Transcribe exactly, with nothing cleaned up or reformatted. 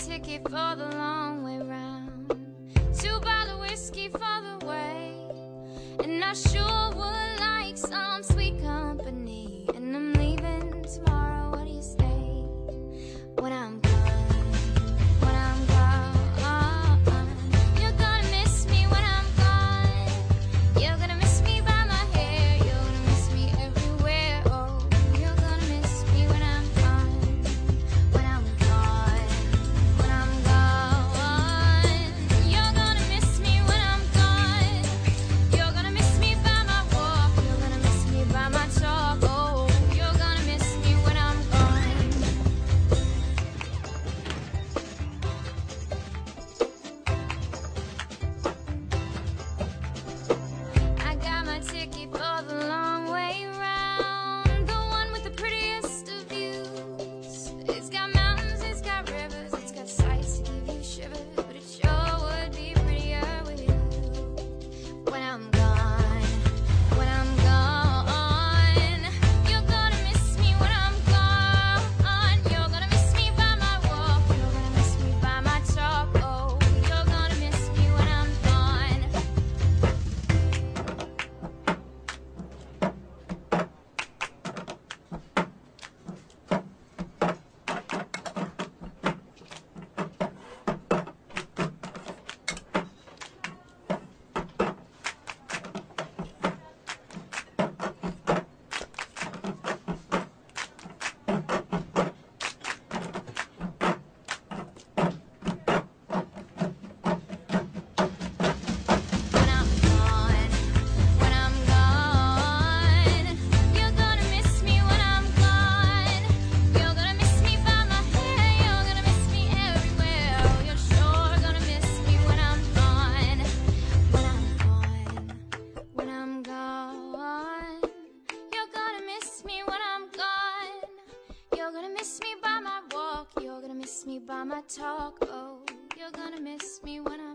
ticket for the long way round. Two bottle whiskey for the way, and I sure would like some sweet company. And I'm leaving tomorrow, what do you say? When I'm gone, when I'm gone, you're gonna miss me when I'm gone. You're gonna miss me by my hair, you're gonna miss me everywhere. Oh, you're gonna miss me when I'm gone, when I'm gone, when I'm gone. You're gonna miss me when I'm gone. You're gonna miss me by my walk, you're gonna miss me by my talk. Oh, you're gonna miss me when I'm gone. I got my ticket for the long way round, the one with the prettiest of views. It's got mountains, it's got rivers, it's got sights to give you shivers, but it sure would be prettier with you. When I'm gone, when I'm gone, you're gonna miss me when I'm gone. You're gonna miss me by my walk, you're gonna miss me by my talk. Oh, you're gonna miss me when I'm gone. When I'm gone, when I'm gone, you're gonna miss me when I'm gone. You're gonna miss me by my hair, you're gonna miss me everywhere. Oh, you're sure gonna miss me when I'm gone, when I'm gone, when I'm gone. You're gonna miss me when I'm gone. You're gonna miss me by my walk, you're gonna miss me by my talk. Oh, you're gonna miss me when I'm